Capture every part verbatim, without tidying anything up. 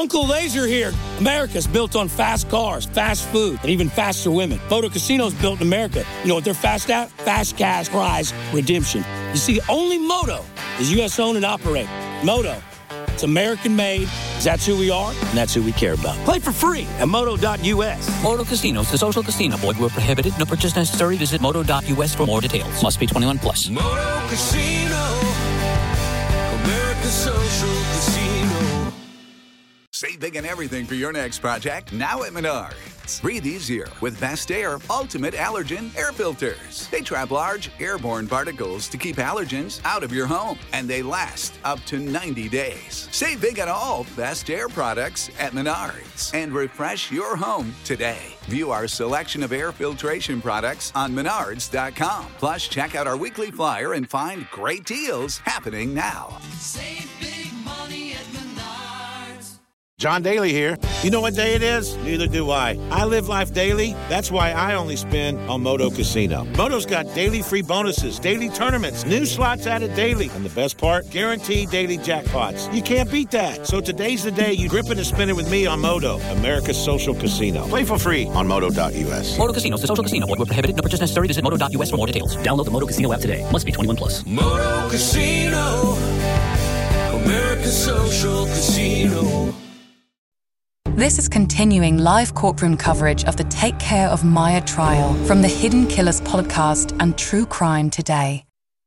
Uncle Laser here. America's built on fast cars, fast food, and even faster women. Moto Casino's built in America. You know what they're fast at? Fast cash prize redemption. You see, only Moto is U S owned and operated. Moto, it's American made, because that's who we are, and that's who we care about. Play for free at moto dot U S. Moto Casinos, the social casino. Void where prohibited. No purchase necessary. Visit moto dot U S for more details. Must be twenty-one plus. Moto Casino, America's social casino. Save big on everything for your next project now at Menards. Breathe easier with Best Air Ultimate Allergen Air Filters. They trap large airborne particles to keep allergens out of your home, and they last up to ninety days. Save big on all Best Air products at Menards and refresh your home today. View our selection of air filtration products on menards dot com. Plus, check out our weekly flyer and find great deals happening now. Save big money at Menards. John Daly here. You know what day it is? Neither do I. I live life daily. That's why I only spin on Moto Casino. Moto's got daily free bonuses, daily tournaments, new slots added daily. And the best part? Guaranteed daily jackpots. You can't beat that. So today's the day you grip it and spin it with me on Moto, America's social casino. Play for free on moto dot U S. Moto Casinos, the social casino. Void where prohibited. No purchase necessary. Visit moto dot U S for more details. Download the Moto Casino app today. Must be twenty-one plus. Moto Casino, America's social casino. This is continuing live courtroom coverage of the Take Care of Maya trial from the Hidden Killers podcast and True Crime Today.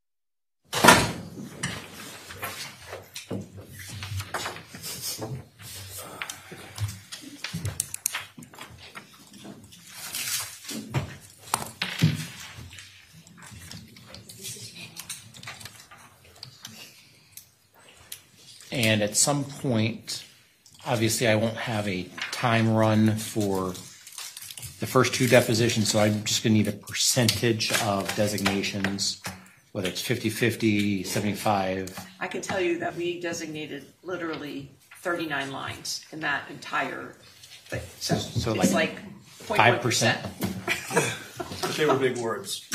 And at some point, obviously, I won't have a time run for the first two depositions, so I'm just going to need a percentage of designations, whether it's fifty-fifty, seventy-five. I can tell you that we designated literally thirty-nine lines in that entire thing. So, So it's like like five percent. They were big words.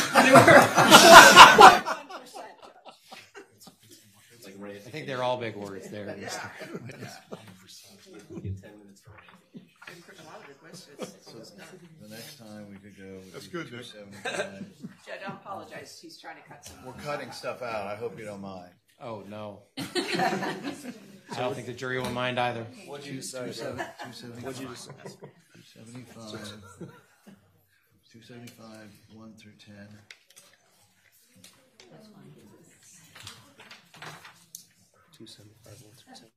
I think they're all big words there. Yeah. The next time we could go. That's good, Nick. Judge, I apologize. He's trying to cut some. We're cutting stuff out. I hope you don't mind. Oh, no. I don't think the jury will mind either. What'd you decide? two seventy-five. What'd you decide? two seventy-five. two seventy-five, one through ten. two seventy-five, one through ten.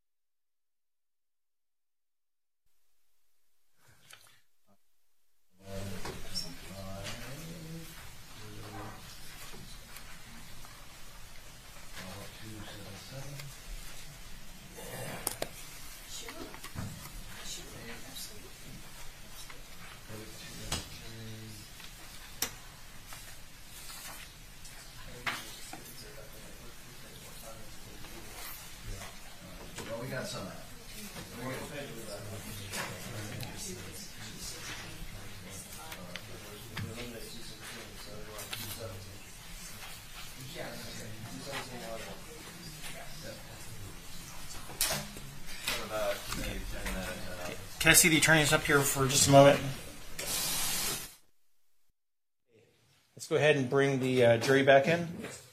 Well, we got some. Can I see the attorneys up here for just a moment? Let's go ahead and bring the uh, jury back in.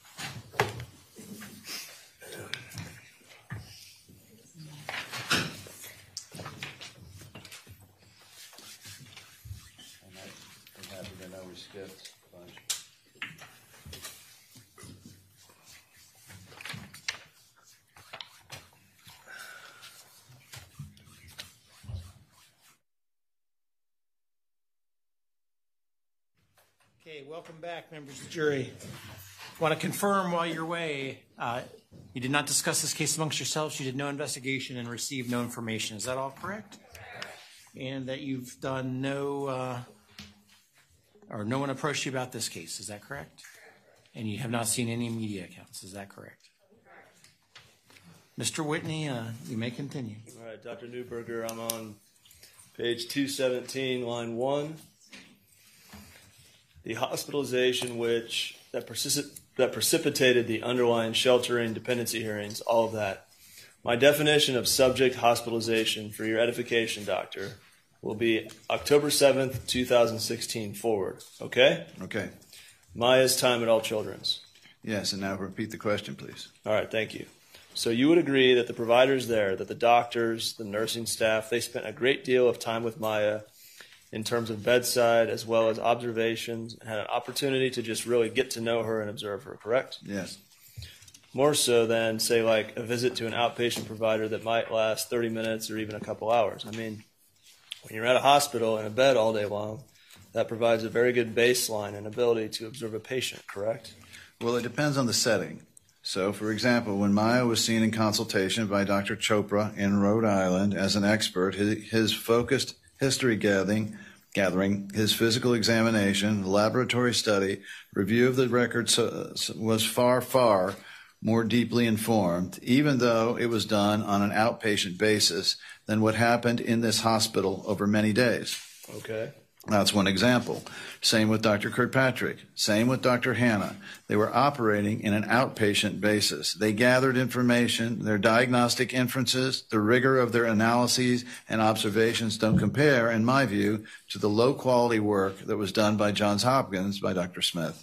I'm happy to know we skipped a bunch. Okay, welcome back, members of the jury. I want to confirm while you're away, uh, you did not discuss this case amongst yourselves, you did no investigation and received no information. Is that all correct? And that you've done no, uh, or no one approached you about this case, is that correct? And you have not seen any media accounts, is that correct? Mister Whitney, uh, you may continue. All right, Doctor Newberger, I'm on page two seventeen, line one. The hospitalization which that, persis- that precipitated the underlying sheltering dependency hearings, all of that, My definition of subject hospitalization for your edification, doctor, will be October seventh, two thousand sixteen forward. Okay? Okay. Maya's time at All Children's. Yes, and now repeat the question, please. All right, thank you. So you would agree that the providers there, that the doctors, the nursing staff, they spent a great deal of time with Maya in terms of bedside as well as observations, and had an opportunity to just really get to know her and observe her, correct? Yes. More so than, say, like a visit to an outpatient provider that might last thirty minutes or even a couple hours. I mean, when you're at a hospital in a bed all day long, that provides a very good baseline and ability to observe a patient, correct? Well, it depends on the setting. So, for example, when Maya was seen in consultation by Doctor Chopra in Rhode Island as an expert, his, his focused history gathering, gathering, his physical examination, laboratory study, review of the records uh, was far, far more deeply informed, even though it was done on an outpatient basis, than what happened in this hospital over many days. Okay. That's one example. Same with Doctor Kirkpatrick. Same with Doctor Hanna. They were operating in an outpatient basis. They gathered information. Their diagnostic inferences, the rigor of their analyses and observations don't compare, in my view, to the low-quality work that was done by Johns Hopkins by Doctor Smith.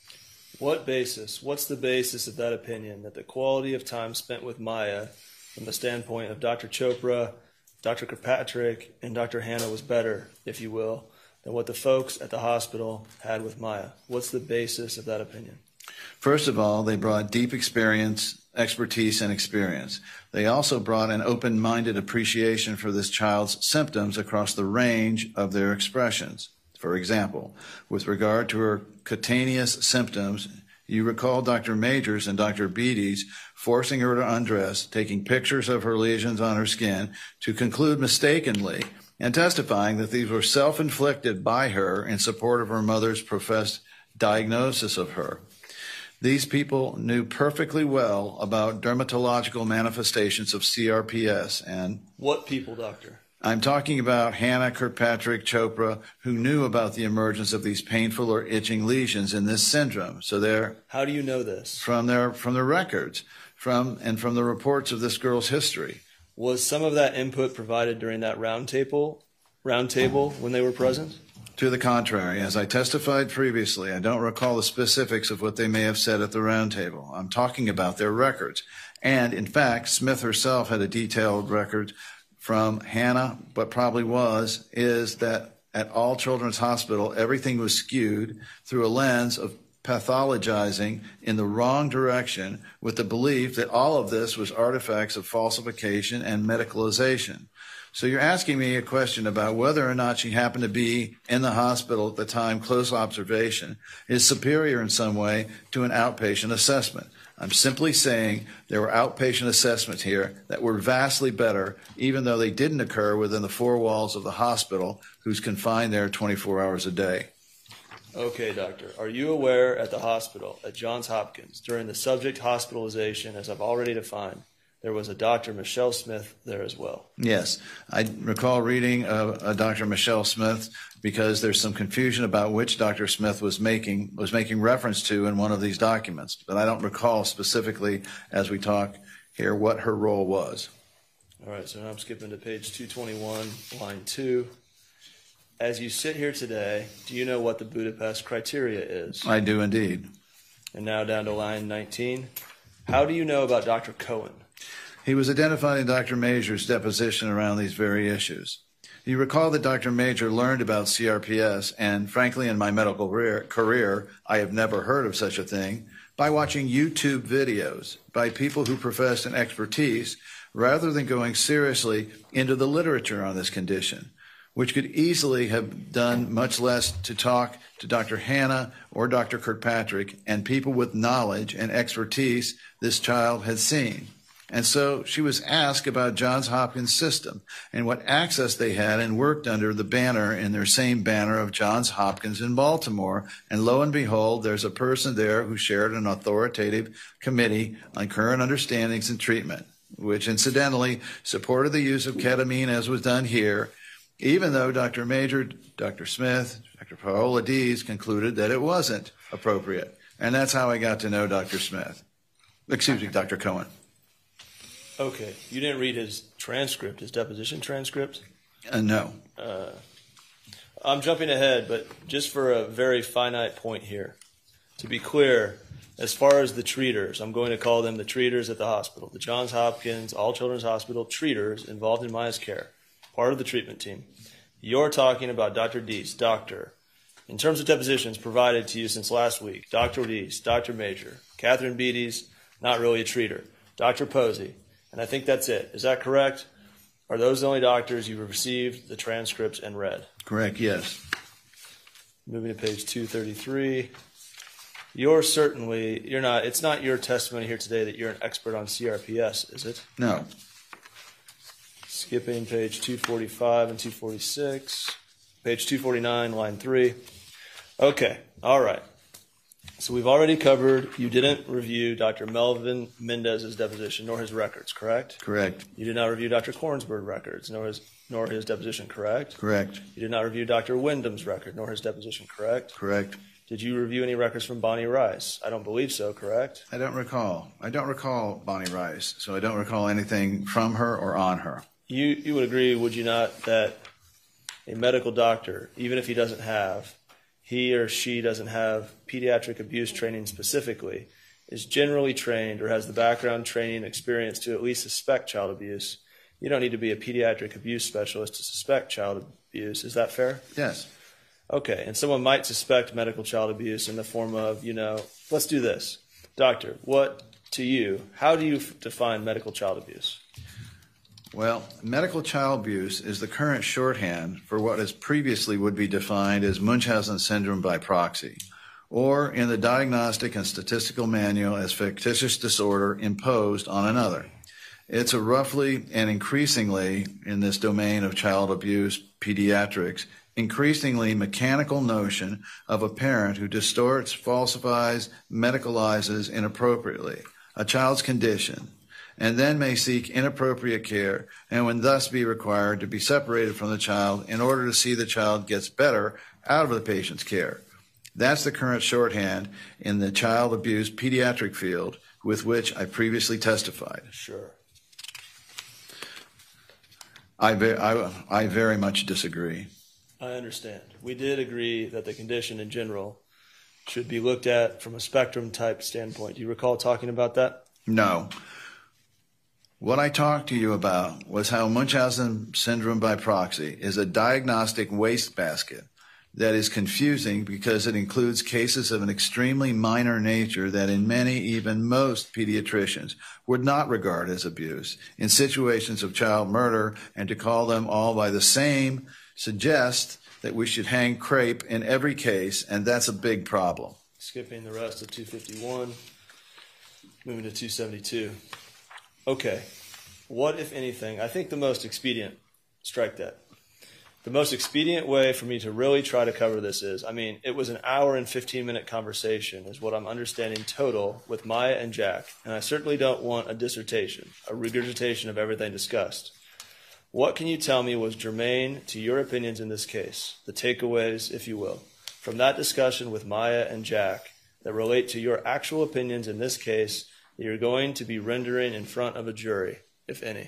What basis? What's the basis of that opinion, that the quality of time spent with Maya from the standpoint of Doctor Chopra, Doctor Kirkpatrick, and Doctor Hanna was better, if you will, than what the folks at the hospital had with Maya? What's the basis of that opinion? First of all, they brought deep experience, expertise, and experience. They also brought an open-minded appreciation for this child's symptoms across the range of their expressions. For example, with regard to her cutaneous symptoms, you recall Doctor Majors and Doctor Beatty's forcing her to undress, taking pictures of her lesions on her skin to conclude mistakenly and testifying that these were self-inflicted by her in support of her mother's professed diagnosis of her. These people knew perfectly well about dermatological manifestations of C R P S and... What people, doctor? I'm talking about Hanna, Kirkpatrick, Chopra, who knew about the emergence of these painful or itching lesions in this syndrome. So they're... How do you know this? From their from their records, from and from the reports of this girl's history. Was some of that input provided during that round table, round table when they were present? To the contrary, as I testified previously, I don't recall the specifics of what they may have said at the round table. I'm talking about their records. And, in fact, Smith herself had a detailed record from Hanna, but probably was, is that at All Children's Hospital, everything was skewed through a lens of pathologizing in the wrong direction with the belief that all of this was artifacts of falsification and medicalization. So you're asking me a question about whether or not she happened to be in the hospital at the time, close observation, is superior in some way to an outpatient assessment. I'm simply saying there were outpatient assessments here that were vastly better, even though they didn't occur within the four walls of the hospital, who's confined there twenty-four hours a day. Okay, doctor. Are you aware at the hospital, at Johns Hopkins, during the subject hospitalization, as I've already defined, there was a Doctor Michelle Smith there as well? Yes. I recall reading a, a Doctor Michelle Smith because there's some confusion about which Doctor Smith was making was making reference to in one of these documents. But I don't recall specifically, as we talk here, what her role was. All right, so now I'm skipping to page two twenty-one, line two. As you sit here today, do you know what the Budapest criteria is? I do indeed. And now down to line nineteen. How do you know about Doctor Cohen? He was identified in Doctor Major's deposition around these very issues. You recall that Doctor Major learned about C R P S, and frankly, in my medical career, I have never heard of such a thing, by watching YouTube videos by people who professed an expertise rather than going seriously into the literature on this condition, which could easily have done much less to talk to Doctor Hanna or Doctor Kirkpatrick and people with knowledge and expertise this child had seen. And so she was asked about Johns Hopkins system and what access they had and worked under the banner in their same banner of Johns Hopkins in Baltimore. And lo and behold, there's a person there who shared an authoritative committee on current understandings and treatment, which incidentally supported the use of ketamine as was done here, even though Doctor Major, Doctor Smith, Doctor Paola Dees concluded that it wasn't appropriate. And that's how I got to know Doctor Smith. Excuse me, Doctor Cohen. Okay, you didn't read his transcript, his deposition transcript? Uh, no. Uh, I'm jumping ahead, but just for a very finite point here. To be clear, as far as the treaters, I'm going to call them the treaters at the hospital, the Johns Hopkins All Children's Hospital treaters involved in Maya's care, part of the treatment team. You're talking about Doctor Deese, doctor. In terms of depositions provided to you since last week, Doctor Deese, Doctor Major, Catherine Beatties, not really a treater, Doctor Posey, and I think that's it. Is that correct? Are those the only doctors you received the transcripts and read? Correct, yes. Moving to page two thirty-three. You're certainly, you're not, it's not your testimony here today that you're an expert on C R P S, is it? No. Skipping page two forty-five and two forty-six. Page two forty-nine, line three. Okay, all right. So we've already covered, you didn't review Doctor Melvin Mendez's deposition nor his records, correct? Correct. You did not review Doctor Kornsberg's records nor his, nor his deposition, correct? Correct. You did not review Doctor Wyndham's record nor his deposition, correct? Correct. Did you review any records from Bonnie Rice? I don't believe so, correct? I don't recall. I don't recall Bonnie Rice, so I don't recall anything from her or on her. You, you would agree, would you not, that a medical doctor, even if he doesn't have, he or she doesn't have pediatric abuse training specifically, is generally trained or has the background training experience to at least suspect child abuse. You don't need to be a pediatric abuse specialist to suspect child abuse. Is that fair? Yes. Okay, and someone might suspect medical child abuse in the form of, you know, let's do this. Doctor, what, to you, how do you f- define medical child abuse? Well, medical child abuse is the current shorthand for what is previously would be defined as Munchausen syndrome by proxy, or in the Diagnostic and Statistical Manual as fictitious disorder imposed on another. It's a roughly and increasingly, in this domain of child abuse pediatrics, increasingly mechanical notion of a parent who distorts, falsifies, medicalizes inappropriately a child's condition, and then may seek inappropriate care and would thus be required to be separated from the child in order to see the child gets better out of the patient's care. That's the current shorthand in the child abuse pediatric field with which I previously testified. Sure. I, ve- I, I very much disagree. I understand. We did agree that the condition in general should be looked at from a spectrum type standpoint. Do you recall talking about that? No. What I talked to you about was how Munchausen syndrome by proxy is a diagnostic wastebasket that is confusing because it includes cases of an extremely minor nature that in many, even most pediatricians would not regard as abuse in situations of child murder, and to call them all by the same suggests that we should hang crepe in every case, and that's a big problem. Skipping the rest of two fifty-one, moving to two seventy-two. Okay, what, if anything, I think the most expedient, strike that. The most expedient way for me to really try to cover this is, I mean, it was an hour and fifteen minute conversation is what I'm understanding total with Maya and Jack, and I certainly don't want a dissertation, a regurgitation of everything discussed. What can you tell me was germane to your opinions in this case, the takeaways, if you will, from that discussion with Maya and Jack that relate to your actual opinions in this case that you're going to be rendering in front of a jury, if any?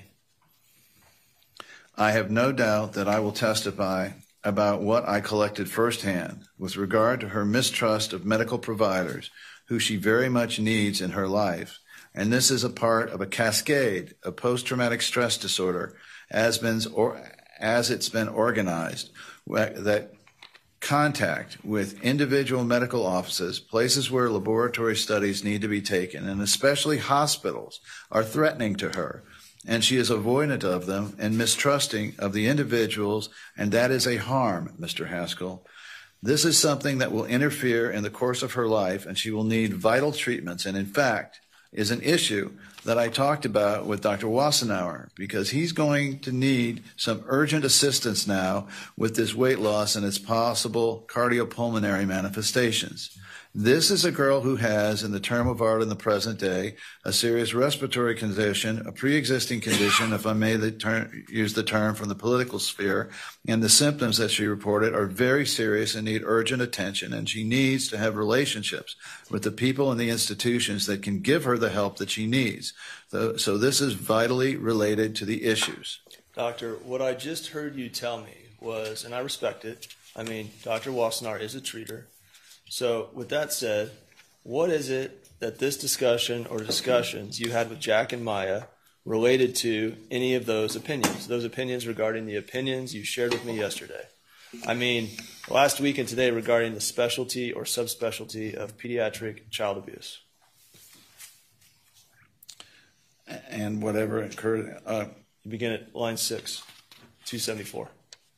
I have no doubt that I will testify about what I collected firsthand with regard to her mistrust of medical providers who she very much needs in her life. And this is a part of a cascade of post-traumatic stress disorder as, been, or, as it's been organized, that contact with individual medical offices, places where laboratory studies need to be taken, and especially hospitals, are threatening to her. And she is avoidant of them and mistrusting of the individuals, and that is a harm, Mister Haskell. This is something that will interfere in the course of her life, and she will need vital treatments, and in fact is an issue that I talked about with Doctor Wassenauer, because he's going to need some urgent assistance now with this weight loss and its possible cardiopulmonary manifestations. This is a girl who has, in the term of art in the present day, a serious respiratory condition, a pre-existing condition, if I may the term, use the term from the political sphere, and the symptoms that she reported are very serious and need urgent attention, and she needs to have relationships with the people and the institutions that can give her the help that she needs. So, so this is vitally related to the issues. Doctor, what I just heard you tell me was, and I respect it, I mean, Doctor Wassenaar is a treater. So with that said, what is it that this discussion or discussions you had with Jack and Maya related to any of those opinions, those opinions regarding the opinions you shared with me yesterday? I mean, last week and today regarding the specialty or subspecialty of pediatric child abuse. And whatever occurred. Uh, you begin at line six, two seventy-four.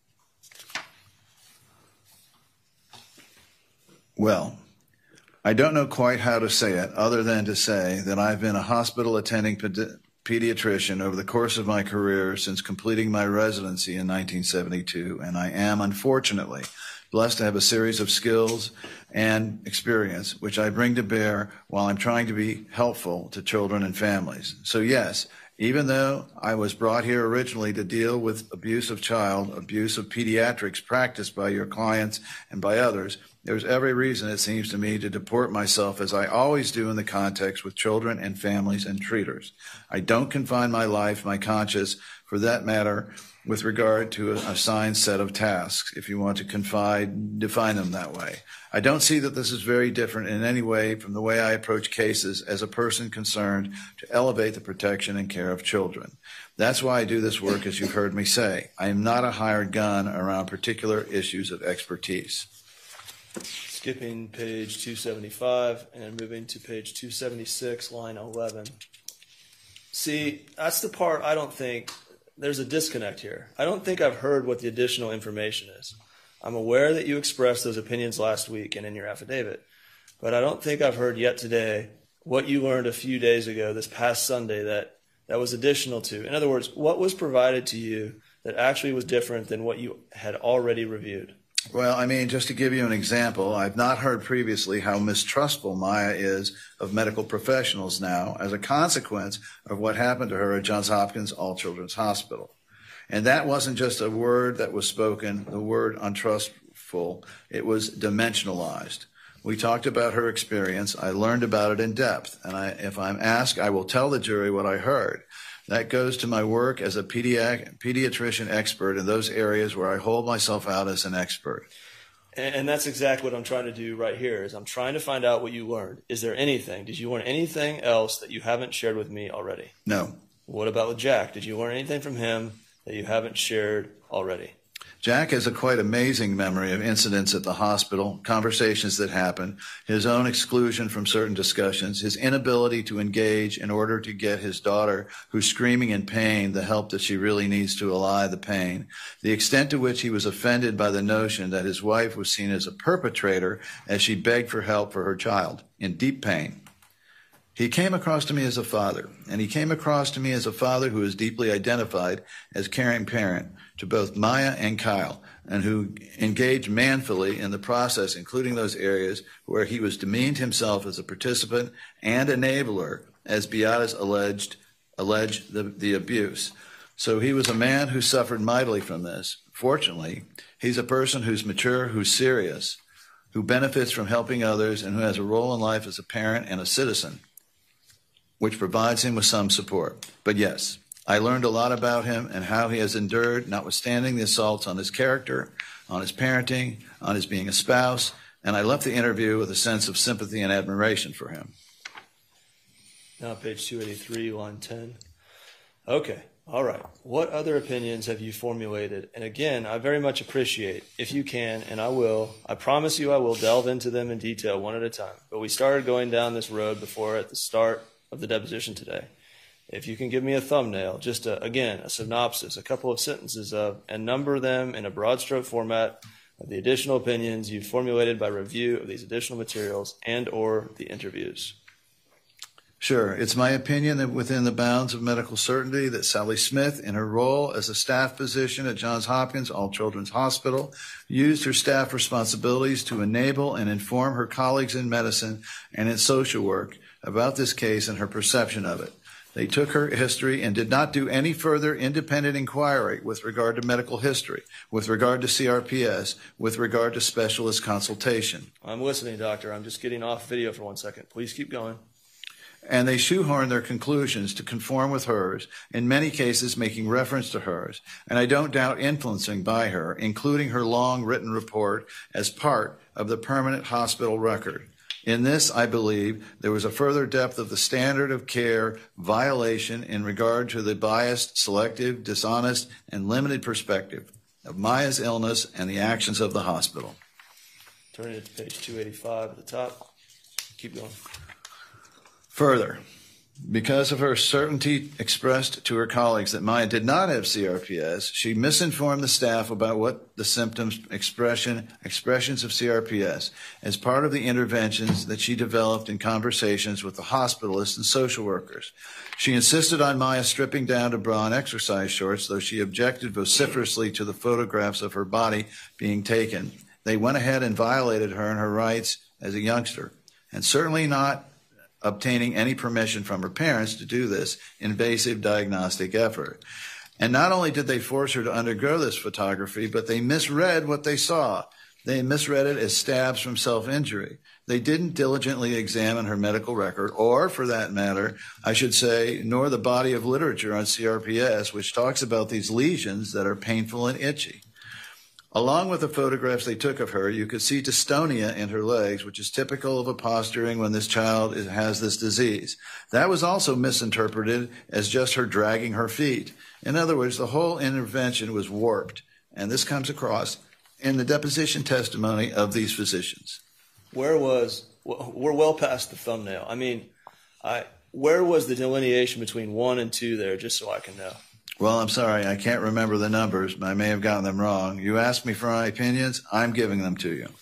Well, I don't know quite how to say it other than to say that I've been a hospital attending pedi- pediatrician over the course of my career since completing my residency in nineteen seventy-two, and I am, unfortunately, blessed to have a series of skills and experience which I bring to bear while I'm trying to be helpful to children and families. So yes, even though I was brought here originally to deal with abuse of child, abuse of pediatrics practiced by your clients and by others, there's every reason, it seems to me, to deport myself as I always do in the context with children and families and treaters. I don't confine my life, my conscience, for that matter, with regard to a assigned set of tasks, if you want to confide, define them that way. I don't see that this is very different in any way from the way I approach cases as a person concerned to elevate the protection and care of children. That's why I do this work, as you've heard me say. I am not a hired gun around particular issues of expertise. Skipping page two seventy-five and moving to page two seventy-six, line eleven. See, that's the part I don't think, there's a disconnect here. I don't think I've heard what the additional information is. I'm aware that you expressed those opinions last week and in your affidavit, but I don't think I've heard yet today what you learned a few days ago, this past Sunday, that, that was additional to. In other words, what was provided to you that actually was different than what you had already reviewed? Well, I mean, just to give you an example, I've not heard previously how mistrustful Maya is of medical professionals now as a consequence of what happened to her at Johns Hopkins All Children's Hospital. And that wasn't just a word that was spoken, the word untrustful, it was dimensionalized. We talked about her experience. I learned about it in depth. And I, if I'm asked, I will tell the jury what I heard. That goes to my work as a pediatric, pediatrician expert in those areas where I hold myself out as an expert. And, and that's exactly what I'm trying to do right here, is I'm trying to find out what you learned. Is there anything, did you learn anything else that you haven't shared with me already? No. What about with Jack? Did you learn anything from him that you haven't shared already? Jack has a quite amazing memory of incidents at the hospital, conversations that happened, his own exclusion from certain discussions, his inability to engage in order to get his daughter, who's screaming in pain, the help that she really needs to allay the pain, the extent to which he was offended by the notion that his wife was seen as a perpetrator as she begged for help for her child in deep pain. He came across to me as a father, and he came across to me as a father who is deeply identified as caring parent to both Maya and Kyle, and who engaged manfully in the process, including those areas where he was demeaned himself as a participant and enabler, as Beata's alleged, alleged the, the abuse. So he was a man who suffered mightily from this. Fortunately, he's a person who's mature, who's serious, who benefits from helping others, and who has a role in life as a parent and a citizen, which provides him with some support. But yes, I learned a lot about him and how he has endured, notwithstanding the assaults on his character, on his parenting, on his being a spouse, and I left the interview with a sense of sympathy and admiration for him. Now page two eighty-three, line ten. Okay, all right. What other opinions have you formulated? And again, I very much appreciate, if you can, and I will, I promise you I will delve into them in detail one at a time. But we started going down this road before at the start of the deposition today. If you can give me a thumbnail, just a, again, a synopsis, a couple of sentences of, and number them in a broad stroke format of the additional opinions you've formulated by review of these additional materials and or the interviews. Sure. It's my opinion that within the bounds of medical certainty that Sally Smith, in her role as a staff physician at Johns Hopkins All Children's Hospital, used her staff responsibilities to enable and inform her colleagues in medicine and in social work about this case and her perception of it. They took her history and did not do any further independent inquiry with regard to medical history, with regard to C R P S, with regard to specialist consultation. I'm listening, doctor. I'm just getting off video for one second. Please keep going. and they shoehorn their conclusions to conform with hers, in many cases making reference to hers, and I don't doubt influencing by her, including her long written report as part of the permanent hospital record. In this, I believe, there was a further depth of the standard of care violation in regard to the biased, selective, dishonest, and limited perspective of Maya's illness and the actions of the hospital. Turning to page two eighty-five at the top. Keep going. Further, because of her certainty expressed to her colleagues that Maya did not have C R P S, she misinformed the staff about what the symptoms, expression, expressions of C R P S as part of the interventions that she developed in conversations with the hospitalists and social workers. She insisted on Maya stripping down to bra and exercise shorts, though she objected vociferously to the photographs of her body being taken. They went ahead and violated her and her rights as a youngster, and certainly not obtaining any permission from her parents to do this invasive diagnostic effort. And not only did they force her to undergo this photography, but they misread what they saw. They misread it as stabs from self-injury. They didn't diligently examine her medical record, or, for that matter, I should say, nor the body of literature on C R P S, which talks about these lesions that are painful and itchy. Along with the photographs they took of her, you could see dystonia in her legs, which is typical of a posturing when this child is, has this disease. That was also misinterpreted as just her dragging her feet. In other words, the whole intervention was warped, and this comes across in the deposition testimony of these physicians. Where was, we're well past the thumbnail. I mean, I, where was the delineation between one and two there, just so I can know? Well, I'm sorry, I can't remember the numbers, but I may have gotten them wrong. You asked me for my opinions, I'm giving them to you.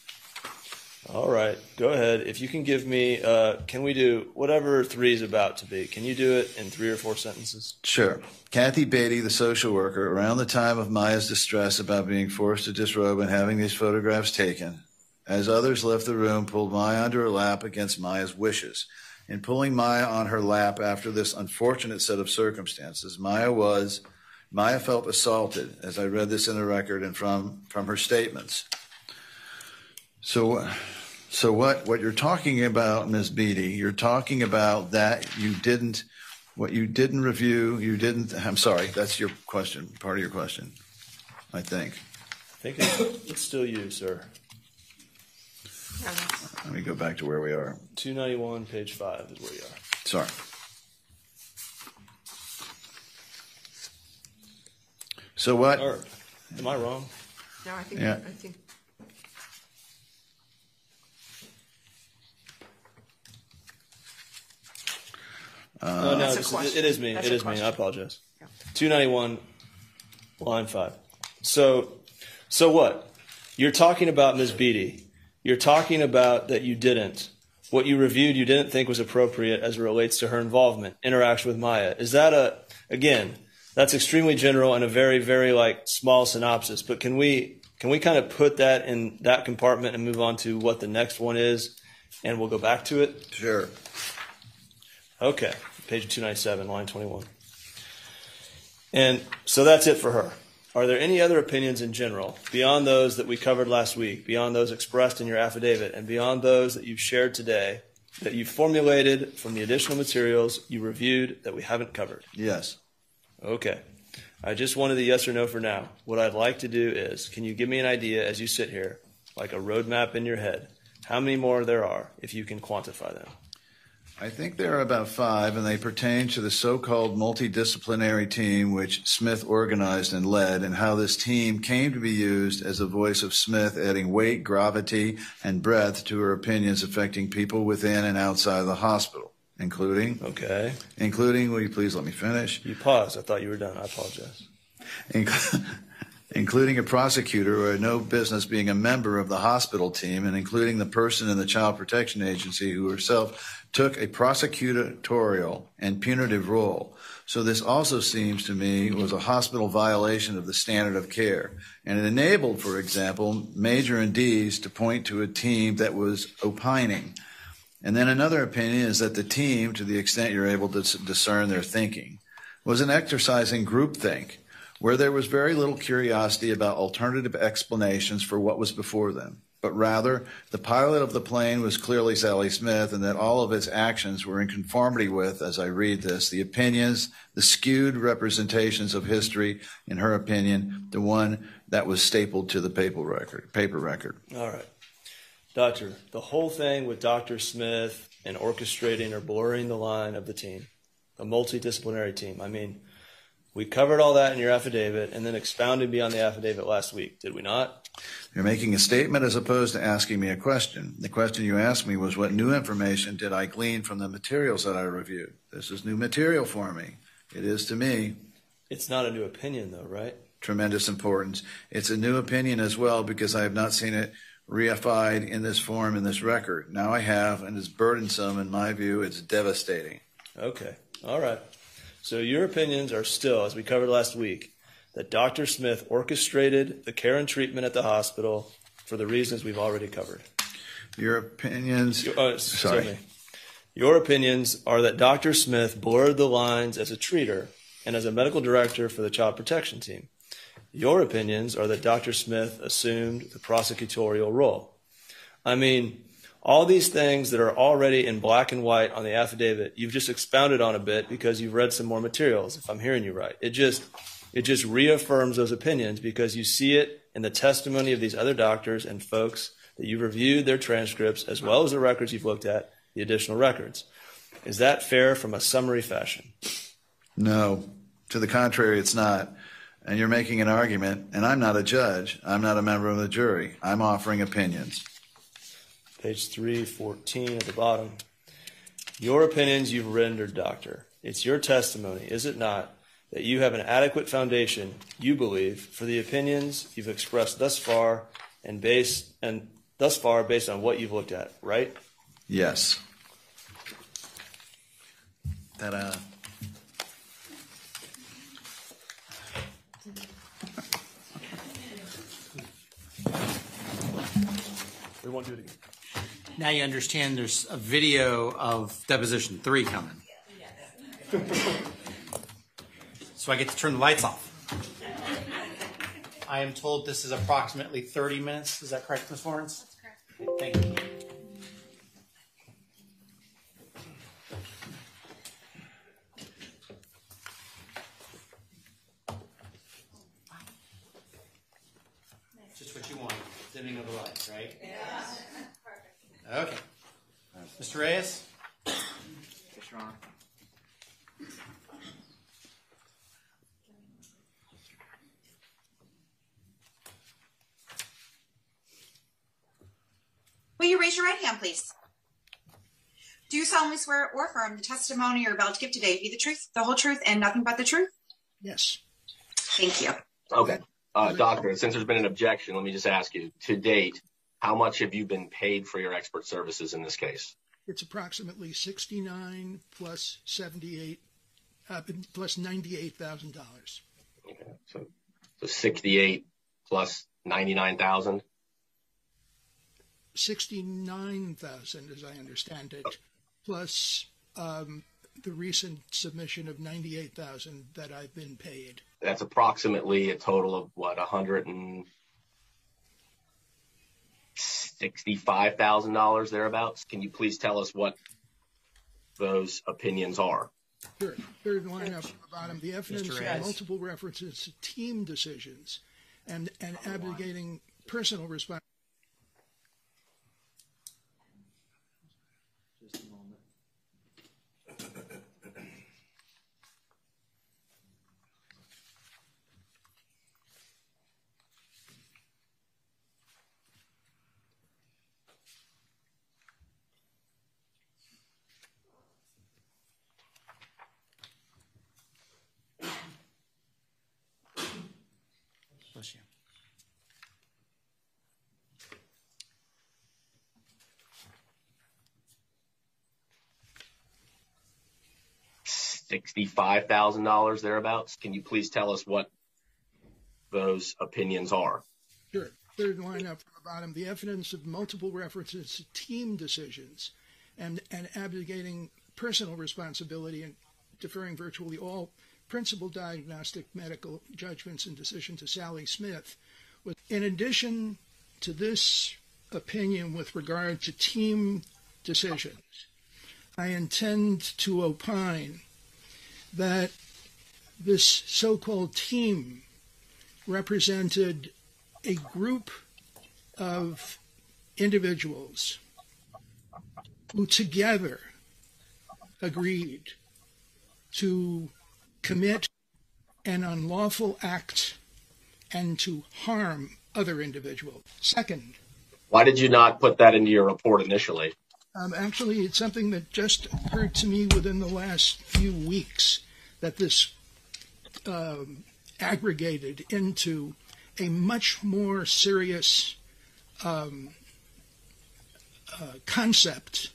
All right, go ahead. If you can give me, uh, can we do whatever three is about to be? Can you do it in three or four sentences? Sure. Kathy Beatty, the social worker, around the time of Maya's distress about being forced to disrobe and having these photographs taken, as others left the room, pulled Maya onto her lap against Maya's wishes. In pulling Maya on her lap after this unfortunate set of circumstances, Maya was, Maya felt assaulted, as I read this in the record and from, from her statements. So, so what, what you're talking about, Miz Beatty, you're talking about that you didn't, what you didn't review, you didn't, I'm sorry, that's your question, part of your question, I think. I think it's, it's still you, sir. Let me go back to where we are. two ninety-one, page five is where you are. Sorry. So what? Or, am I wrong? No, I think. Yeah. I think. Uh, no, no, That's a it's, question. it is me. That's it a is me. I question. apologize. Yeah. two ninety-one, line five. So, so what? You're talking about Miz Beatty. You're talking about that you didn't. What you reviewed you didn't think was appropriate as it relates to her involvement, interaction with Maya. Is that a, again, that's extremely general and a very, very like small synopsis, but can we can we kind of put that in that compartment and move on to what the next one is, and we'll go back to it? Sure. Okay, page two ninety-seven, line twenty-one. And so that's it for her. Are there any other opinions in general, beyond those that we covered last week, beyond those expressed in your affidavit, and beyond those that you've shared today, that you formulated from the additional materials you reviewed that we haven't covered? Yes. Okay. I just wanted a yes or no for now. What I'd like to do is, can you give me an idea as you sit here, like a roadmap in your head, how many more there are, if you can quantify them? I think there are about five, and they pertain to the so-called multidisciplinary team which Smith organized and led, and how this team came to be used as a voice of Smith, adding weight, gravity, and breadth to her opinions affecting people within and outside of the hospital, including, Okay. including, will you please let me finish? You paused. I thought you were done. I apologize. Inc- including a prosecutor who had no business being a member of the hospital team, and including the person in the Child Protection Agency who herself took a prosecutorial and punitive role. So this also seems to me was a hospital violation of the standard of care. And it enabled, for example, Major and Dees to point to a team that was opining. And then another opinion is that the team, to the extent you're able to discern their thinking, was an exercising groupthink, where there was very little curiosity about alternative explanations for what was before them. but rather the pilot of the plane was clearly Sally Smith, and that all of its actions were in conformity with, as I read this, the opinions, the skewed representations of history, in her opinion, the one that was stapled to the paper record. Paper record. All right. Doctor, the whole thing with Doctor Smith and orchestrating or blurring the line of the team, a multidisciplinary team, I mean, we covered all that in your affidavit and then expounded beyond the affidavit last week, did we not? You're making a statement as opposed to asking me a question. The question you asked me was, what new information did I glean from the materials that I reviewed? This is new material for me. It is to me. It's not a new opinion, though, right? Tremendous importance. It's a new opinion as well because I have not seen it reified in this form in this record. Now I have, and it's burdensome in my view. It's devastating. Okay. All right. So your opinions are still, as we covered last week, that Doctor Smith orchestrated the care and treatment at the hospital for the reasons we've already covered. Your opinions... Your, uh, sorry. Me. Your opinions are that Doctor Smith blurred the lines as a treater and as a medical director for the child protection team. Your opinions are that Doctor Smith assumed the prosecutorial role. I mean, all these things that are already in black and white on the affidavit, you've just expounded on a bit because you've read some more materials, if I'm hearing you right. It just it just reaffirms those opinions because you see it in the testimony of these other doctors and folks that you've reviewed their transcripts as well as the records you've looked at, the additional records. Is that fair from a summary fashion? No. To the contrary, it's not. And you're making an argument, and I'm not a judge. I'm not a member of the jury. I'm offering opinions. Page three fourteen at the bottom. Your opinions you've rendered, doctor. It's your testimony, is it not, that you have an adequate foundation, you believe, for the opinions you've expressed thus far and based and thus far based on what you've looked at, right? Yes. Ta-da. We won't do it again. Now you understand there's a video of deposition three coming. So I get to turn the lights off. I am told this is approximately thirty minutes. Is that correct, Miz Lawrence? That's correct. Thank you. Just what you want. Dimming of the lights, right? Yes. Okay. Mister Reyes? Yes, Your Honor. Will you raise your right hand, please? Do you solemnly swear or affirm the testimony you're about to give today be the truth, the whole truth, and nothing but the truth? Yes. Thank you. Okay. Uh, doctor, since there's been an objection, let me just ask you, to date, how much have you been paid for your expert services in this case? It's approximately sixty-nine plus seventy-eight, uh, plus ninety-eight thousand dollars. Okay. So, so sixty-eight plus ninety-nine thousand? sixty-nine thousand, as I understand it, plus um, the recent submission of ninety-eight thousand that I've been paid. That's approximately a total of what, one hundred sixty-five thousand dollars thereabouts. Can you please tell us what those opinions are? Third, third line up from the bottom. The evidence of multiple references to team decisions and, and abrogating personal responsibility. Just a moment. Bless you. sixty-five thousand dollars thereabouts. Can you please tell us what those opinions are? Sure. Third line up from the bottom. The evidence of multiple references to team decisions and, and abrogating personal responsibility and deferring virtually all principal diagnostic medical judgments and decision to Sally Smith. In addition to this opinion with regard to team decisions, I intend to opine that this so-called team represented a group of individuals who together agreed to commit an unlawful act and to harm other individuals. Second, why did you not put that into your report initially? Um, actually, it's something that just occurred to me within the last few weeks, that this um, aggregated into a much more serious um, uh, concept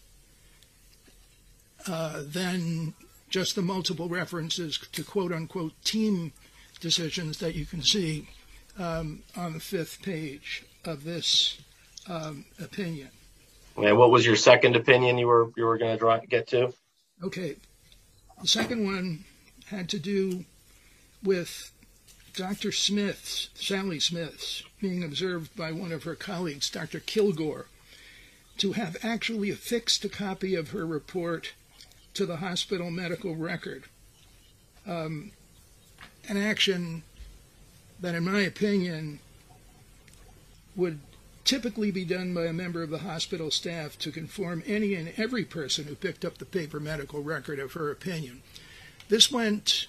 uh, than just the multiple references to quote-unquote team decisions that you can see um, on the fifth page of this um, opinion. And what was your second opinion you were you were going to get to? Okay. The second one had to do with Doctor Smith's, Sally Smith's, being observed by one of her colleagues, Doctor Kilgore, to have actually affixed a copy of her report to the hospital medical record. Um, an action that, in my opinion, would typically be done by a member of the hospital staff to conform any and every person who picked up the paper medical record of her opinion. This went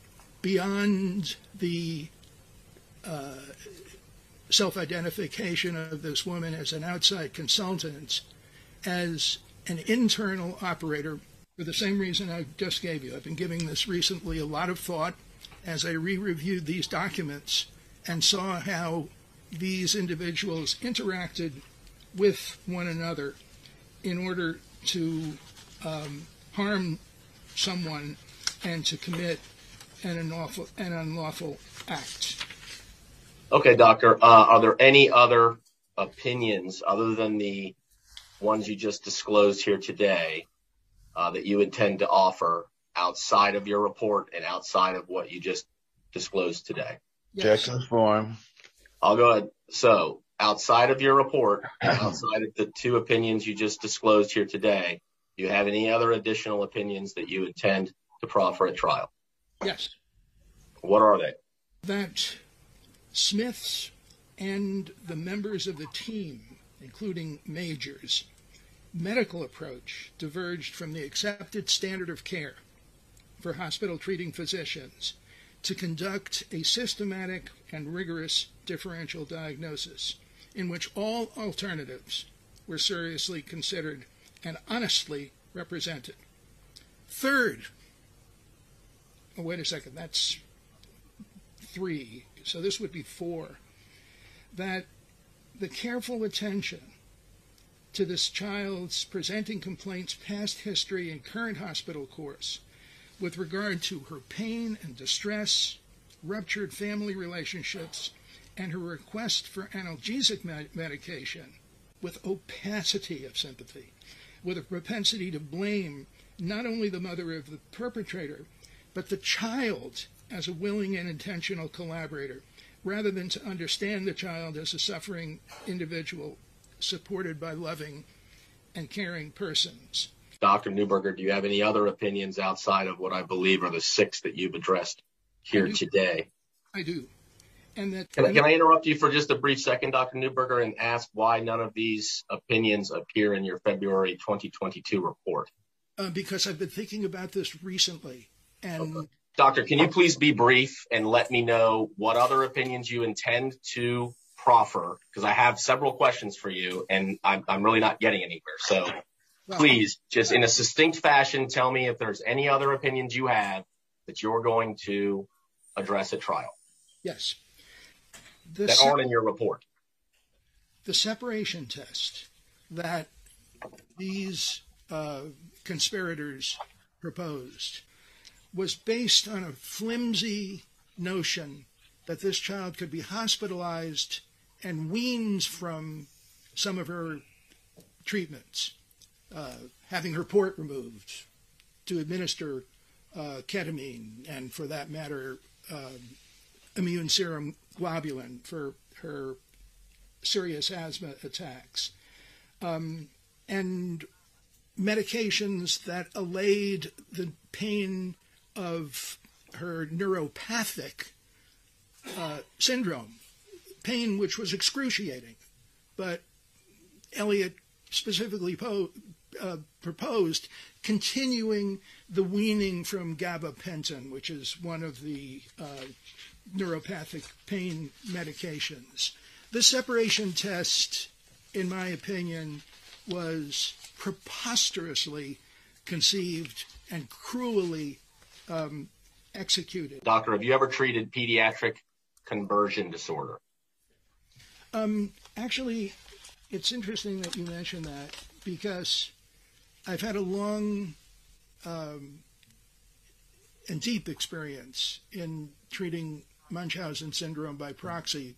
beyond the uh, self-identification of this woman as an outside consultant, as an internal operator, for the same reason I just gave you. I've been giving this recently a lot of thought as I re-reviewed these documents and saw how these individuals interacted with one another in order to um, harm someone and to commit an unlawful, an unlawful act. Okay, doctor. Uh, are there any other opinions other than the ones you just disclosed here today uh, that you intend to offer outside of your report and outside of what you just disclosed today? Yes. Check the form. I'll go ahead. So outside of your report, outside of the two opinions you just disclosed here today, do you have any other additional opinions that you intend to proffer at trial? Yes. What are they? That Smith's and the members of the team, including Major's, medical approach diverged from the accepted standard of care for hospital treating physicians to conduct a systematic and rigorous differential diagnosis in which all alternatives were seriously considered and honestly represented. Third, oh, wait a second, that's three, so this would be four, that the careful attention to this child's presenting complaints, past history, and current hospital course with regard to her pain and distress, ruptured family relationships, and her request for analgesic med- medication with opacity of sympathy, with a propensity to blame not only the mother of the perpetrator, but the child as a willing and intentional collaborator, rather than to understand the child as a suffering individual supported by loving and caring persons. Doctor Neuberger, do you have any other opinions outside of what I believe are the six that you've addressed here I today? I do. And that Can I, can I interrupt you for just a brief second, Doctor Neuberger, and ask why none of these opinions appear in your February twenty twenty-two report? Uh, because I've been thinking about this recently. And okay. Doctor, can you please be brief and let me know what other opinions you intend to proffer? Because I have several questions for you, and I'm, I'm really not getting anywhere. So well, please, just in a succinct fashion, tell me if there's any other opinions you have that you're going to address at trial. Yes. The that se- aren't in your report. The separation test that these uh, conspirators proposed was based on a flimsy notion that this child could be hospitalized and weaned from some of her treatments, uh, having her port removed to administer uh, ketamine and, for that matter, uh, immune serum globulin for her serious asthma attacks, um, and medications that allayed the pain of her neuropathic uh, syndrome, pain which was excruciating. But Elliot specifically po- uh, proposed continuing the weaning from gabapentin, which is one of the uh, neuropathic pain medications. The separation test, in my opinion, was preposterously conceived and cruelly um, executed. Doctor, have you ever treated pediatric conversion disorder? Um, actually, it's interesting that you mention that, because I've had a long um, and deep experience in treating Munchausen syndrome by proxy.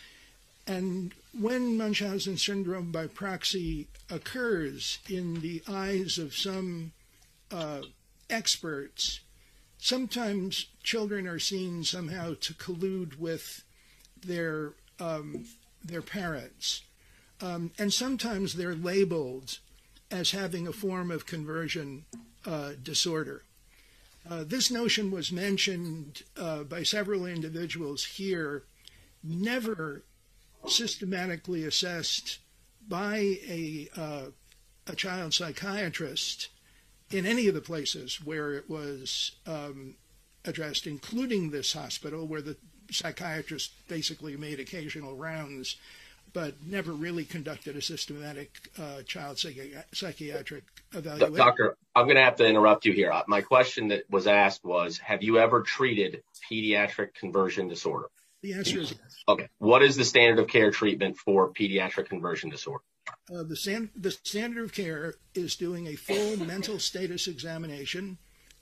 And when Munchausen syndrome by proxy occurs in the eyes of some uh, experts, sometimes children are seen somehow to collude with their um, their parents, um, and sometimes they're labeled as having a form of conversion uh, disorder. Uh, this notion was mentioned uh, by several individuals here, never systematically assessed by a uh, a child psychiatrist in any of the places where it was um, addressed, including this hospital, where the psychiatrist basically made occasional rounds, but never really conducted a systematic uh, child psychi- psychiatric evaluation. Doctor, I'm going to have to interrupt you here. My question that was asked was, have you ever treated pediatric conversion disorder? The answer is yes. Okay. What is the standard of care treatment for pediatric conversion disorder? Uh, the, stand, the standard of care is doing a full mental status examination,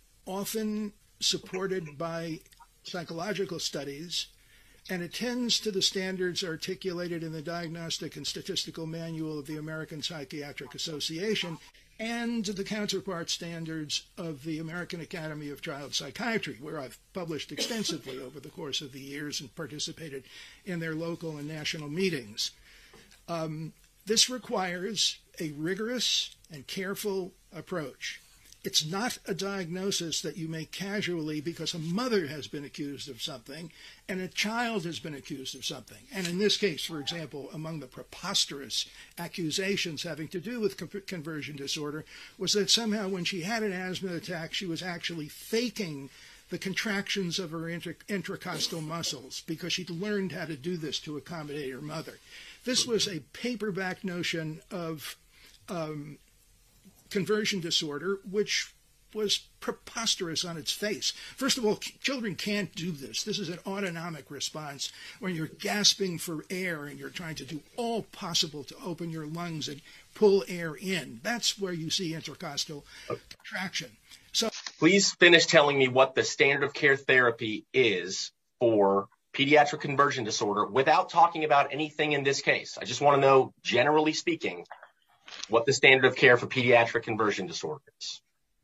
often supported by psychological studies, and attends to the standards articulated in the Diagnostic and Statistical Manual of the American Psychiatric Association and the counterpart standards of the American Academy of Child Psychiatry, where I've published extensively over the course of the years and participated in their local and national meetings. Um, this requires a rigorous and careful approach. It's not a diagnosis that you make casually because a mother has been accused of something and a child has been accused of something. And in this case, for example, among the preposterous accusations having to do with con- conversion disorder was that somehow when she had an asthma attack, she was actually faking the contractions of her inter- intracostal muscles because she'd learned how to do this to accommodate her mother. This was a paperback notion of um, conversion disorder, which was preposterous on its face. First of all, children can't do this. This is an autonomic response when you're gasping for air and you're trying to do all possible to open your lungs and pull air in. That's where you see intercostal contraction. So, please finish telling me what the standard of care therapy is for pediatric conversion disorder without talking about anything in this case. I just want to know, generally speaking, what the standard of care for pediatric conversion disorder is.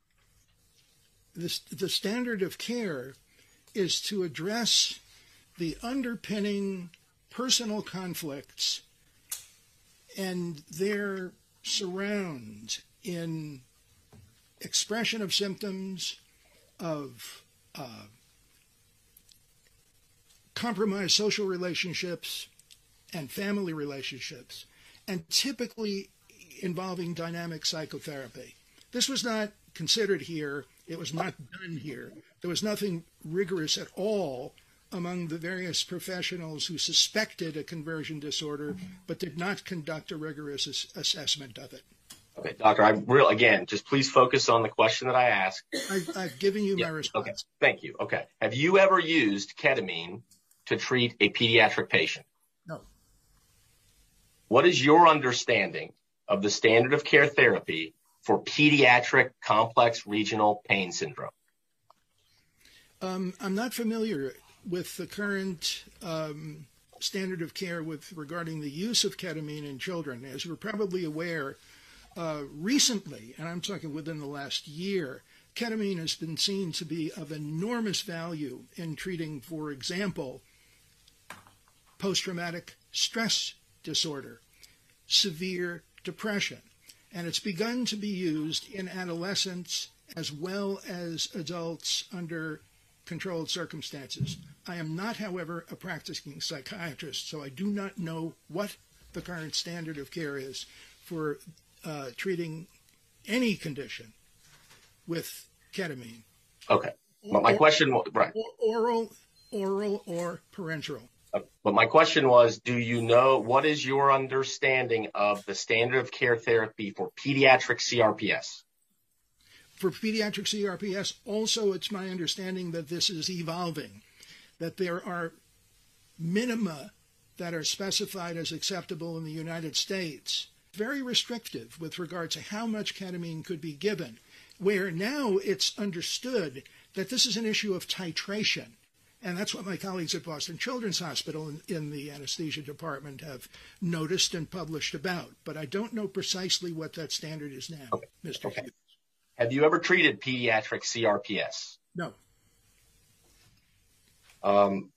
This, the standard of care is to address the underpinning personal conflicts and their surround in expression of symptoms of uh, compromised social relationships and family relationships, and typically involving dynamic psychotherapy. This was not considered here. It was not done here. There was nothing rigorous at all among the various professionals who suspected a conversion disorder but did not conduct a rigorous ass- assessment of it. Okay, doctor, I real again, just please focus on the question that I asked. I've, I've given you yeah, my response. Okay, thank you. Okay. Have you ever used ketamine to treat a pediatric patient? No. What is your understanding of the standard of care therapy for pediatric complex regional pain syndrome? Um, I'm not familiar with the current um, standard of care with regarding the use of ketamine in children. As you're probably aware, uh, recently, and I'm talking within the last year, ketamine has been seen to be of enormous value in treating, for example, post-traumatic stress disorder, severe depression. And it's begun to be used in adolescents as well as adults under controlled circumstances. I am not, however, a practicing psychiatrist, so I do not know what the current standard of care is for uh, treating any condition with ketamine. Okay. But my question was, right. Oral, oral or parenteral. But my question was, do you know, what is your understanding of the standard of care therapy for pediatric C R P S? For pediatric C R P S, also it's my understanding that this is evolving, that there are minima that are specified as acceptable in the United States, very restrictive with regard to how much ketamine could be given, where now it's understood that this is an issue of titration. And that's what my colleagues at Boston Children's Hospital in, in the anesthesia department have noticed and published about. But I don't know precisely what that standard is now, okay. Mister Okay. Hughes. Have you ever treated pediatric C R P S? No. Um,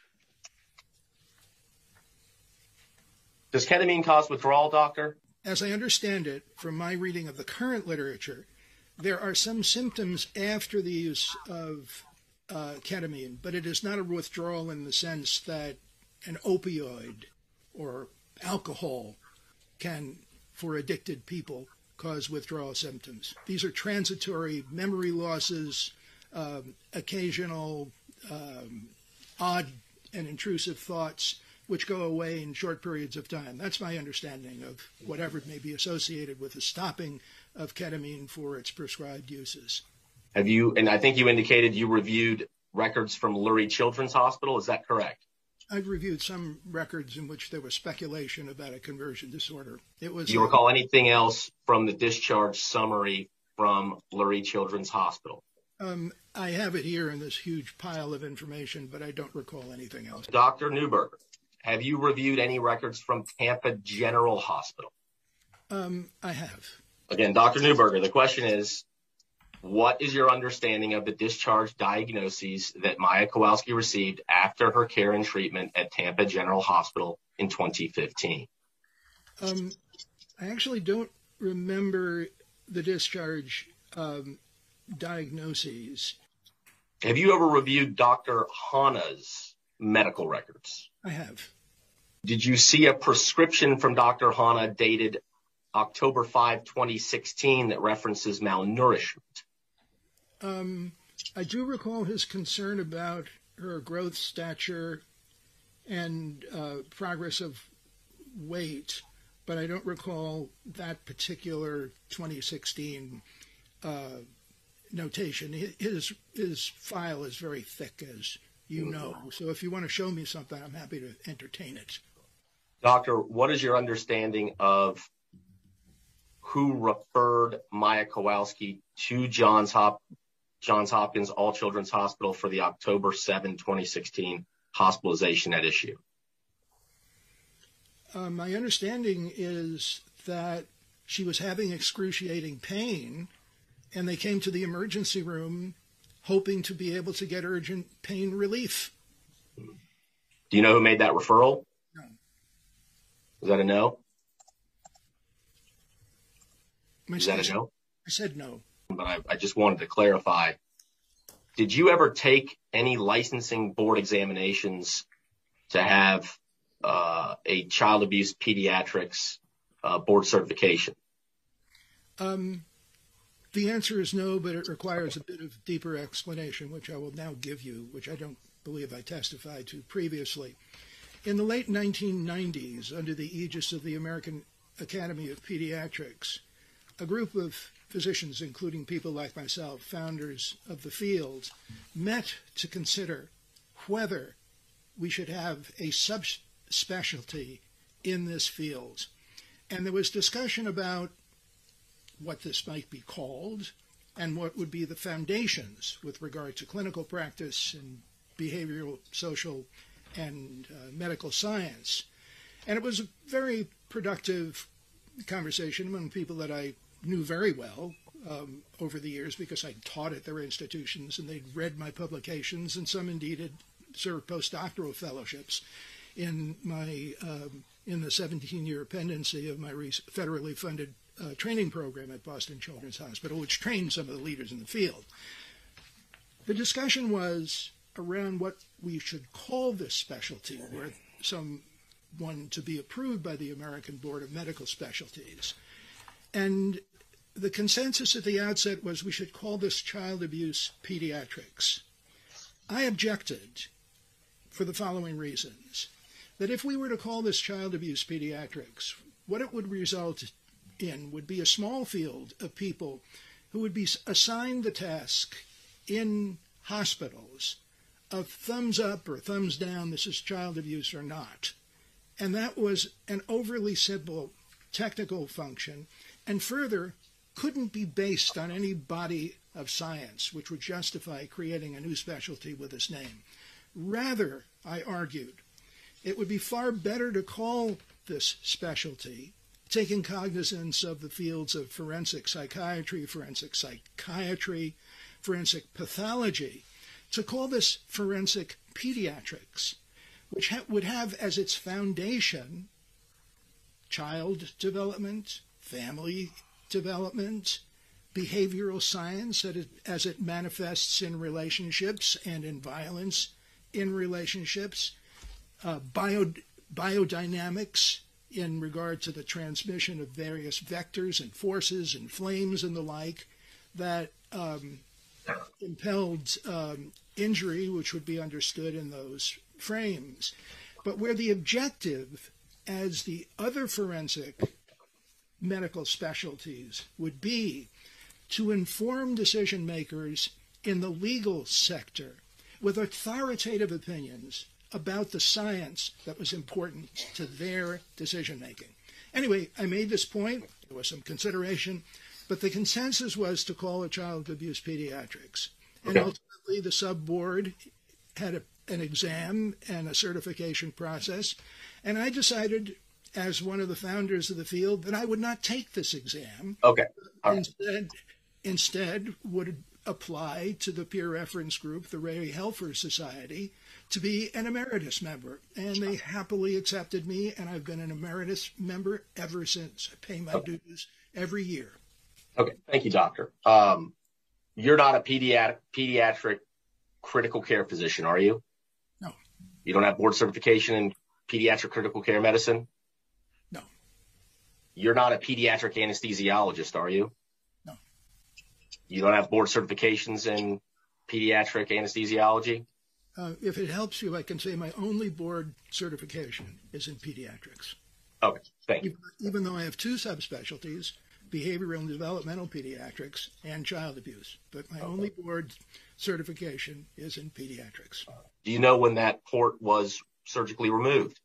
does ketamine cause withdrawal, doctor? As I understand it, from my reading of the current literature, there are some symptoms after the use of uh, ketamine, but it is not a withdrawal in the sense that an opioid or alcohol can, for addicted people, cause withdrawal symptoms. These are transitory memory losses, um, occasional um, odd and intrusive thoughts, which go away in short periods of time. That's my understanding of whatever may be associated with the stopping of ketamine for its prescribed uses. Have you, and I think you indicated you reviewed records from Lurie Children's Hospital, is that correct? I've reviewed some records in which there was speculation about a conversion disorder. It was. Do you recall anything else from the discharge summary from Lurie Children's Hospital? Um, I have it here in this huge pile of information, but I don't recall anything else. Doctor Newberger, have you reviewed any records from Tampa General Hospital? Um, I have. Again, Doctor Newberger, the question is, what is your understanding of the discharge diagnoses that Maya Kowalski received after her care and treatment at Tampa General Hospital in twenty fifteen? Um, I actually don't remember the discharge um, diagnoses. Have you ever reviewed Doctor Hana's medical records? I have. Did you see a prescription from Doctor Hana dated October fifth, twenty sixteen that references malnourishment? Um, I do recall his concern about her growth, stature, and uh, progress of weight, but I don't recall that particular twenty sixteen uh, notation. His, his file is very thick, as you know, so if you want to show me something, I'm happy to entertain it. Doctor, what is your understanding of who referred Maya Kowalski to Johns, Hop- Johns Hopkins All Children's Hospital for the October seventh, twenty sixteen hospitalization at issue? Uh, my understanding is that she was having excruciating pain, and they came to the emergency room hoping to be able to get urgent pain relief. Do you know who made that referral? No. Is that a no? I Is that a no? I said no. But I, I just wanted to clarify. Did you ever take any licensing board examinations to have uh, a child abuse pediatrics uh, board certification? Um, the answer is no, but it requires a bit of deeper explanation, which I will now give you, which I don't believe I testified to previously. In the late nineteen nineties, under the aegis of the American Academy of Pediatrics, a group of physicians, including people like myself, founders of the field, met to consider whether we should have a subspecialty in this field. And there was discussion about what this might be called and what would be the foundations with regard to clinical practice and behavioral, social, and uh, medical science. And it was a very productive conversation among people that I knew very well um, over the years because I taught at their institutions and they'd read my publications, and some indeed had served postdoctoral fellowships in my um, in the seventeen-year pendency of my federally funded uh, training program at Boston Children's Hospital, which trained some of the leaders in the field. The discussion was around what we should call this specialty, where someone to be approved by the American Board of Medical Specialties. And the consensus at the outset was we should call this child abuse pediatrics. I objected for the following reasons: that if we were to call this child abuse pediatrics, what it would result in would be a small field of people who would be assigned the task in hospitals of thumbs up or thumbs down, this is child abuse or not. And that was an overly simple technical function, and further, couldn't be based on any body of science which would justify creating a new specialty with this name. Rather, I argued, it would be far better to call this specialty, taking cognizance of the fields of forensic psychiatry, forensic psychiatry, forensic pathology, to call this forensic pediatrics, which ha- would have as its foundation child development, family development, behavioral science as it, as it manifests in relationships and in violence in relationships, uh, bio, biodynamics in regard to the transmission of various vectors and forces and flames and the like that um, impelled um, injury, which would be understood in those frames, but where the objective, as the other forensic medical specialties would be, to inform decision makers in the legal sector with authoritative opinions about the science that was important to their decision making. Anyway, I made this point. There was some consideration, but the consensus was to call it child abuse pediatrics. And ultimately, the sub-board had a, an exam and a certification process, and I decided, as one of the founders of the field, that I would not take this exam. Okay. All right. Instead, instead would apply to the peer reference group, the Ray Helfer Society, to be an emeritus member. And they happily accepted me, and I've been an emeritus member ever since. I pay my okay. dues every year. Okay. Thank you, doctor. Um, you're not a pediatric, pediatric critical care physician, are you? No. You don't have board certification in pediatric critical care medicine? No. You're not a pediatric anesthesiologist, are you? No. You don't have board certifications in pediatric anesthesiology? Uh, if it helps you, I can say my only board certification is in pediatrics. Okay, thank you. Even, even though I have two subspecialties, behavioral and developmental pediatrics and child abuse, but my okay. only board certification is in pediatrics. Do you know when that port was surgically removed?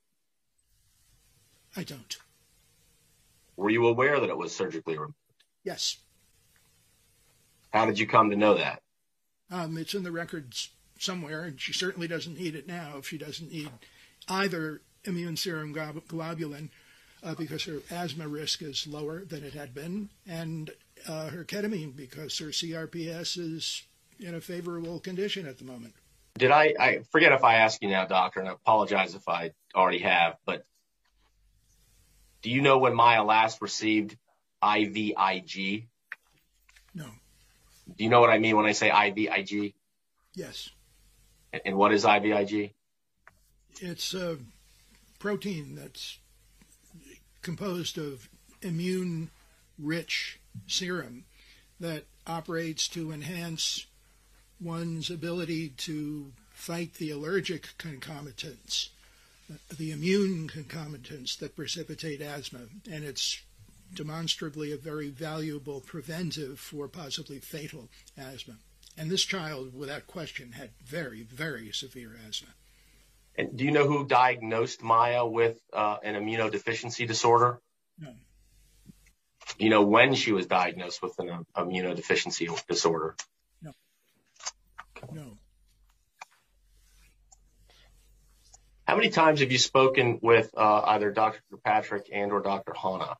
I don't. Were you aware that it was surgically removed? Yes. How did you come to know that? Um, it's in the records somewhere, and she certainly doesn't need it now if she doesn't need either immune serum globulin uh, because her asthma risk is lower than it had been, and uh, her ketamine because her C R P S is in a favorable condition at the moment. Did I, I forget if I asked you now, doctor, and I apologize if I already have, but do you know when Maya last received I V I G? No. Do you know what I mean when I say I V I G? Yes. And what is I V I G? It's a protein that's composed of immune-rich serum that operates to enhance one's ability to fight the allergic concomitants, the immune concomitants that precipitate asthma, and it's demonstrably a very valuable preventive for possibly fatal asthma. And this child, without question, had very, very severe asthma. And do you know who diagnosed Maya with uh, an immunodeficiency disorder? No. Do you know when she was diagnosed with an uh, immunodeficiency disorder? No. No. How many times have you spoken with uh, either Doctor Kirkpatrick and or Doctor Hanna?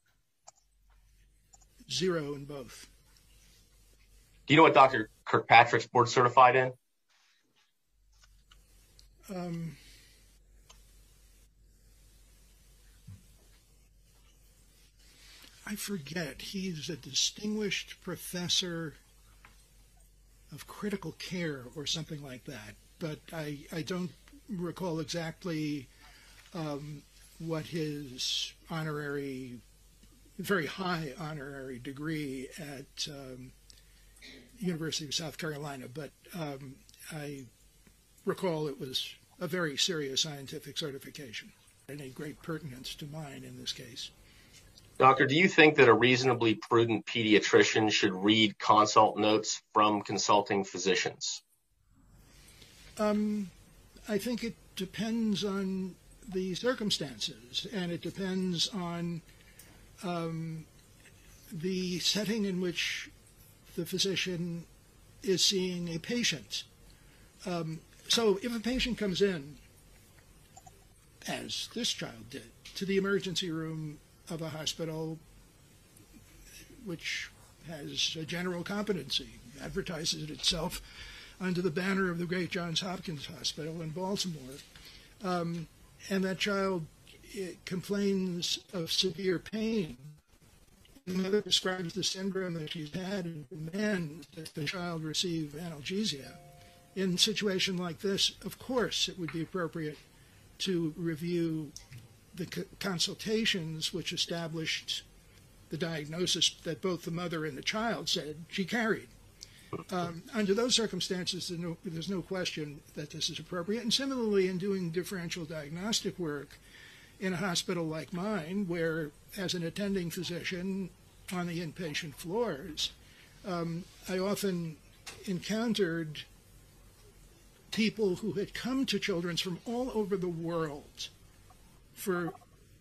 Zero in both. Do you know what Doctor Kirkpatrick's board certified in? Um, I forget. He's a distinguished professor of critical care or something like that. But I, I don't recall exactly um, what his honorary, very high honorary degree at um, University of South Carolina. But um, I recall it was a very serious scientific certification. Any great pertinence to mine in this case. Doctor, do you think that a reasonably prudent pediatrician should read consult notes from consulting physicians? Um, I think it depends on the circumstances, and it depends on um, the setting in which the physician is seeing a patient. Um, so if a patient comes in, as this child did, to the emergency room of a hospital which has a general competency, advertises itself under the banner of the great Johns Hopkins Hospital in Baltimore, um, and that child it, complains of severe pain. The mother describes the syndrome that she's had and demands that the child receive analgesia. In a situation like this, of course, it would be appropriate to review the co- consultations which established the diagnosis that both the mother and the child said she carried. Um, under those circumstances, there's no, there's no question that this is appropriate. And similarly, in doing differential diagnostic work in a hospital like mine, where as an attending physician on the inpatient floors, um, I often encountered people who had come to Children's from all over the world for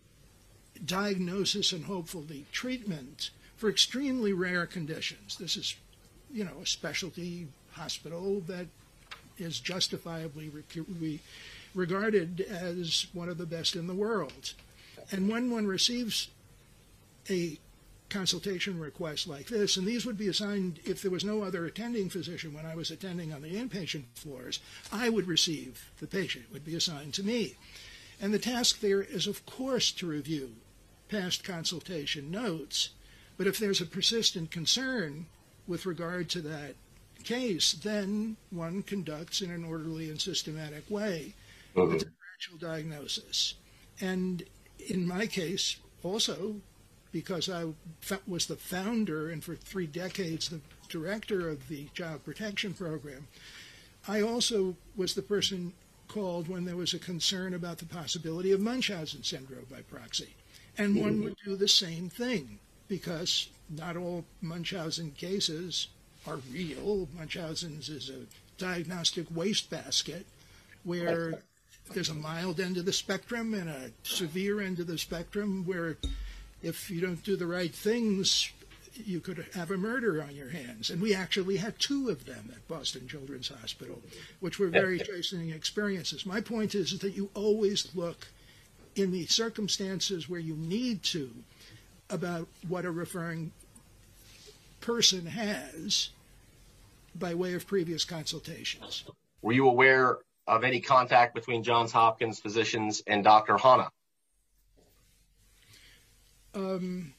diagnosis and hopefully treatment for extremely rare conditions. This is, you know, a specialty hospital that is justifiably re- regarded as one of the best in the world. And when one receives a consultation request like this, and these would be assigned if there was no other attending physician when I was attending on the inpatient floors, I would receive the patient. It would be assigned to me. And the task there is, of course, to review past consultation notes, but if there's a persistent concern with regard to that case, then one conducts in an orderly and systematic way mm-hmm. a differential diagnosis. And in my case, also, because I was the founder and for three decades the director of the Child Protection Program, I also was the person called when there was a concern about the possibility of Munchausen syndrome by proxy. And mm-hmm. one would do the same thing, because not all Munchausen cases are real. Munchausen's is a diagnostic wastebasket where there's a mild end of the spectrum and a severe end of the spectrum where if you don't do the right things, you could have a murder on your hands. And we actually had two of them at Boston Children's Hospital, which were very chastening experiences. My point is, is that you always look in the circumstances where you need to about what a referring person has by way of previous consultations. Were you aware of any contact between Johns Hopkins physicians and Doctor Hanna? Um,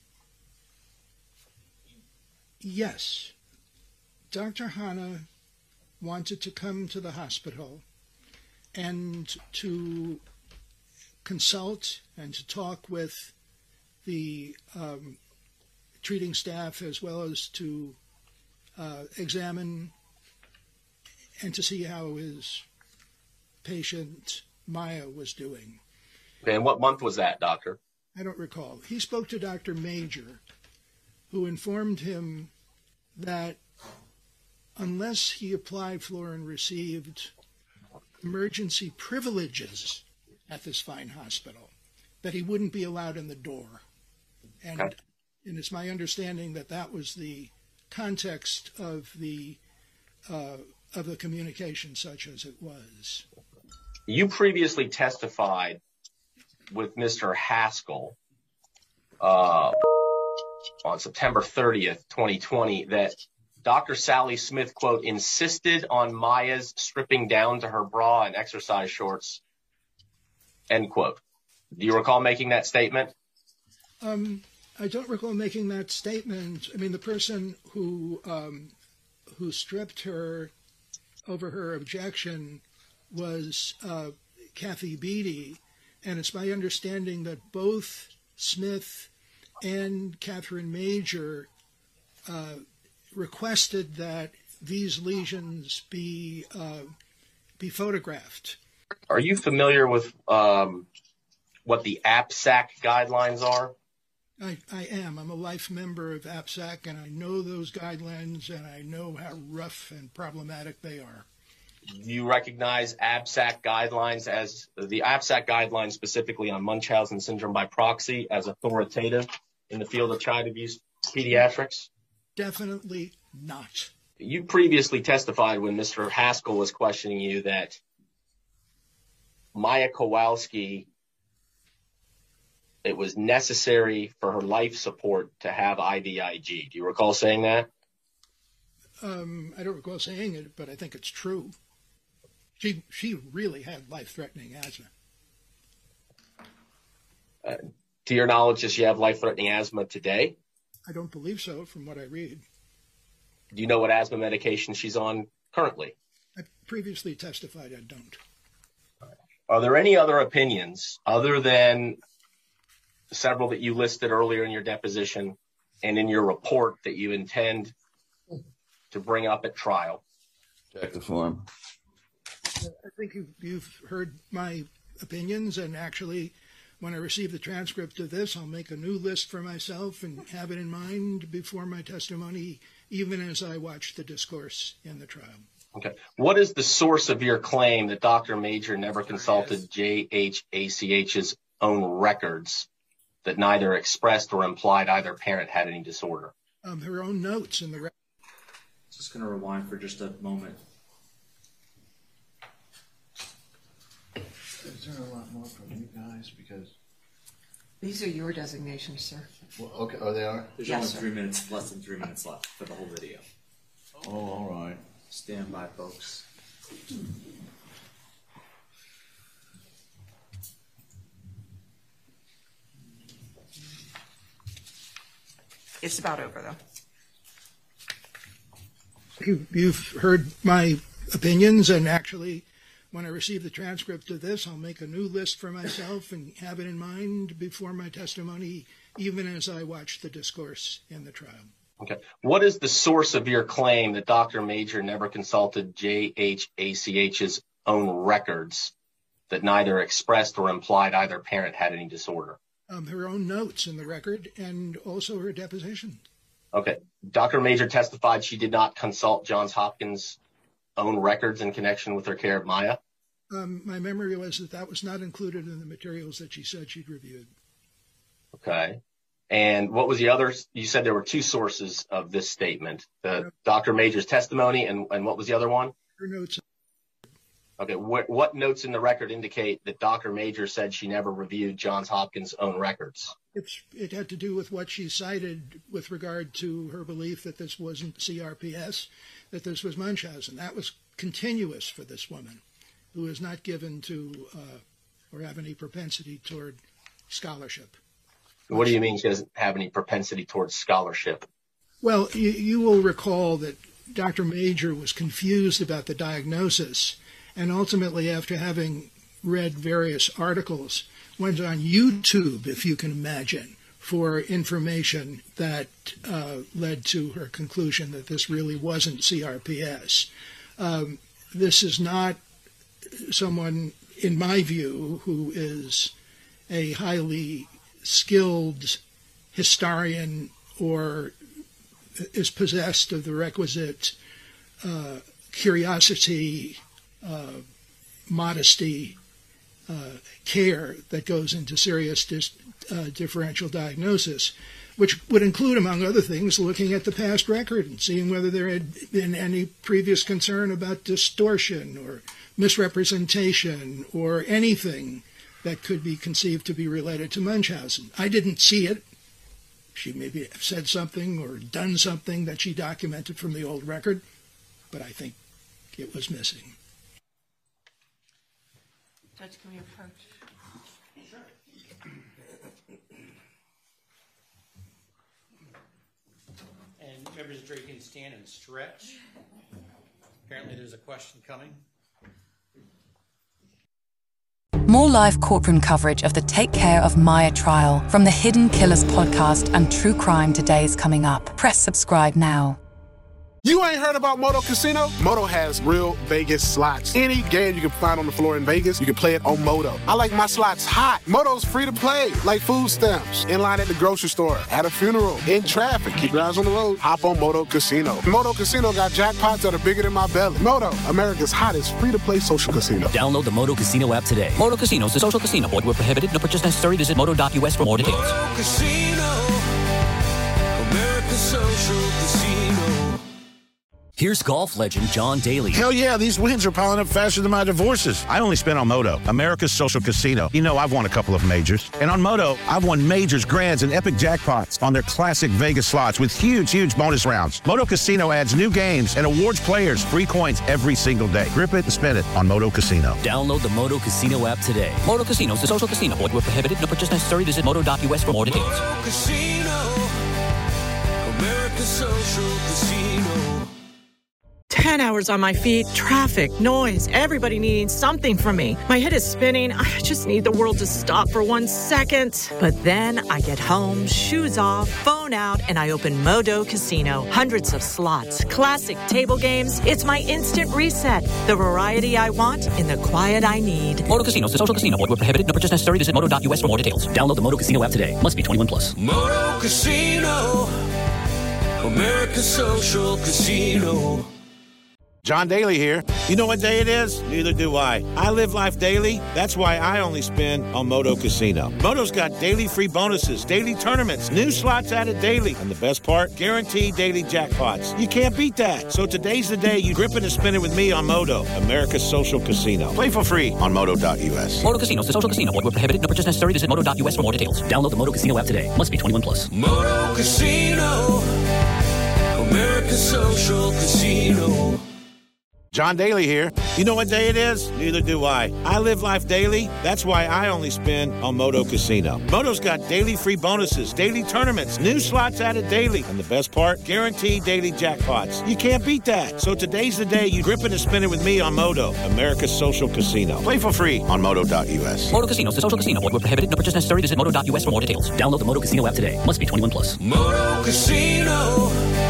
yes. Doctor Hanna wanted to come to the hospital and to consult and to talk with the um, treating staff, as well as to uh, examine and to see how his patient Maya was doing. Okay, and what month was that, doctor? I don't recall. He spoke to Doctor Major, who informed him that unless he applied for and received emergency privileges at this fine hospital, that he wouldn't be allowed in the door. And, okay. and it's my understanding that that was the context of the uh, of the communication, such as it was. You previously testified with Mister Haskell uh, on September thirtieth, twenty twenty, that Doctor Sally Smith, quote, insisted on Maya's stripping down to her bra and exercise shorts, end quote. Do you recall making that statement? Um, I don't recall making that statement. I mean, the person who um, who stripped her over her objection was uh, Kathy Beattie, and it's my understanding that both Smith and Catherine Major uh, requested that these lesions be uh, be photographed. Are you familiar with um, what the A P S A C guidelines are? I, I am. I'm a life member of A P S A C, and I know those guidelines, and I know how rough and problematic they are. Do you recognize A P S A C guidelines as the A P S A C guidelines specifically on Munchausen syndrome by proxy as authoritative in the field of child abuse pediatrics? Definitely not. You previously testified when Mister Haskell was questioning you that Maya Kowalski, it was necessary for her life support to have I V I G. Do you recall saying that? Um, I don't recall saying it, but I think it's true. She she really had life-threatening asthma. Uh, to your knowledge, does she have life-threatening asthma today? I don't believe so, from what I read. Do you know what asthma medication she's on currently? I previously testified I don't. Are there any other opinions other than several that you listed earlier in your deposition and in your report that you intend to bring up at trial? Check the form. I think you, you've heard my opinions, and actually, when I receive the transcript of this, I'll make a new list for myself and have it in mind before my testimony, even as I watch the discourse in the trial. Okay. What is the source of your claim that Doctor Major never consulted J H A C H's own records that neither expressed or implied either parent had any disorder? Um, her own notes in the record. Just going to rewind for just a moment. Is there a lot more from you guys? Because These are your designations, sir. well, okay, oh, they are. There's Yes, only sir. three minutes, less than three minutes left for the whole video. Oh, all right. Stand by, folks. It's about over, though. You, you've heard my opinions, and actually, when I receive the transcript of this, I'll make a new list for myself and have it in mind before my testimony, even as I watch the discourse in the trial. Okay. What is the source of your claim that Doctor Major never consulted J H A C H's own records that neither expressed or implied either parent had any disorder? Um, her own notes in the record, and also her deposition. Okay. Doctor Major testified she did not consult Johns Hopkins' own records in connection with her care of Maya? Um, my memory was that that was not included in the materials that she said she'd reviewed. Okay. And what was the other? You said there were two sources of this statement, the Doctor Major's testimony, and, and what was the other one? Her notes. Okay. What, what notes in the record indicate that Doctor Major said she never reviewed Johns Hopkins' own records? It's, it had to do with what she cited with regard to her belief that this wasn't C R P S, that this was Munchausen. That was continuous for this woman, who is not given to uh, or have any propensity toward scholarship. What do you mean she doesn't have any propensity towards scholarship? Well, you, you will recall that Doctor Major was confused about the diagnosis, and ultimately, after having read various articles, went on YouTube, if you can imagine, for information that uh, led to her conclusion that this really wasn't C R P S. Um, this is not someone, in my view, who is a highly skilled historian or is possessed of the requisite uh, curiosity, uh, modesty, uh, care that goes into serious dis- uh, differential diagnosis, which would include, among other things, looking at the past record and seeing whether there had been any previous concern about distortion or misrepresentation or anything that could be conceived to be related to Munchausen. I didn't see it. She maybe said something or done something that she documented from the old record, but I think it was missing. Judge, can we approach? Members of jury can stand and stretch. Apparently there's a question coming. More live courtroom coverage of the Take Care of Maya trial from the Hidden Killers podcast and True Crime Today is coming up. Press subscribe now. You ain't heard about Moto Casino? Moto has real Vegas slots. Any game you can find on the floor in Vegas, you can play it on Moto. I like my slots hot. Moto's free to play, like food stamps. In line at the grocery store, at a funeral, in traffic. Keep your eyes on the road. Hop on Moto Casino. Moto Casino got jackpots that are bigger than my belly. Moto, America's hottest free-to-play social casino. Download the Moto Casino app today. Moto Casino is a social casino. Void where prohibited. No purchase necessary. Visit moto dot U S for more details. Moto Casino, America's social casino. Here's golf legend John Daly. Hell yeah, these wins are piling up faster than my divorces. I only spent on Moto, America's social casino. You know, I've won a couple of majors. And on Moto, I've won majors, grands, and epic jackpots on their classic Vegas slots with huge, huge bonus rounds. Moto Casino adds new games and awards players free coins every single day. Grip it and spend it on Moto Casino. Download the Moto Casino app today. Moto Casino is a social casino. Void where prohibited. No purchase necessary. Visit moto dot U S for more details. Moto Casino, America's social casino. Ten hours on my feet, traffic, noise, everybody needing something from me. My head is spinning. I just need the world to stop for one second. But then I get home, shoes off, phone out, and I open Moto Casino. Hundreds of slots, classic table games. It's my instant reset. The variety I want in the quiet I need. Moto Casino is a social casino. Void where prohibited. No purchase necessary. Visit moto dot U S for more details. Download the Moto Casino app today. Must be twenty-one plus. Moto Casino, America's social casino. John Daly here. You know what day it is? Neither do I. I live life daily. That's why I only spin on Moto Casino. Moto's got daily free bonuses, daily tournaments, new slots added daily. And the best part? Guaranteed daily jackpots. You can't beat that. So today's the day you grip it and spin it with me on Moto, America's social casino. Play for free on moto dot U S. Moto Casino is a social casino. Void where prohibited. No purchase necessary. Visit moto dot U S for more details. Download the Moto Casino app today. Must be twenty-one plus. Moto Casino, America's social casino. John Daly here. You know what day it is? Neither do I. I live life daily. That's why I only spin on Moto Casino. Moto's got daily free bonuses, daily tournaments, new slots added daily. And the best part? Guaranteed daily jackpots. You can't beat that. So today's the day you grip it and spin it with me on Moto, America's social casino. Play for free on moto dot U S. Moto Casino is a social casino. Void where prohibited. No purchase necessary. Visit moto dot U S for more details. Download the Moto Casino app today. Must be twenty-one plus. Moto Casino,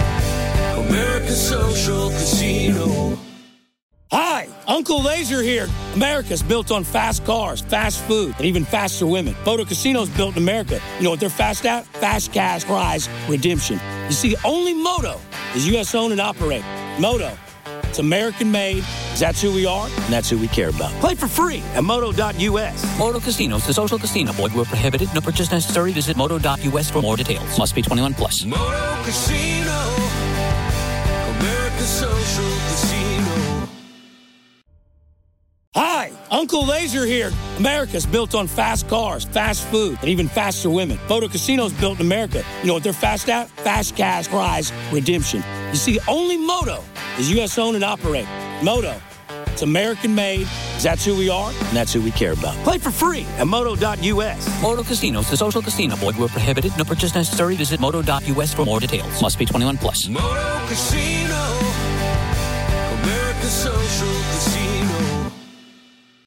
America's social casino. Hi, Uncle Laser here. America's built on fast cars, fast food, and even faster women. Moto Casino's built in America. You know what they're fast at? Fast cash prize redemption. You see, only Moto is U S owned and operated. Moto, it's American made. That's who we are, and that's who we care about. Play for free at moto dot U S. Moto Casino is a social casino. Void where prohibited. No purchase necessary. Visit moto dot U S for more details. Must be twenty-one plus. Moto Casino, America's social casino. Hi, Uncle Laser here. America's built on fast cars, fast food, and even faster women. Moto Casino's built in America. You know what they're fast at? Fast cash prize redemption. You see, only Moto is U S owned and operated. Moto, it's American made. That's who we are, and that's who we care about. Play for free at moto dot U S. Moto Casino is a social casino. Void where prohibited. No purchase necessary. Visit moto dot U S for more details. Must be twenty-one plus. Moto Casino,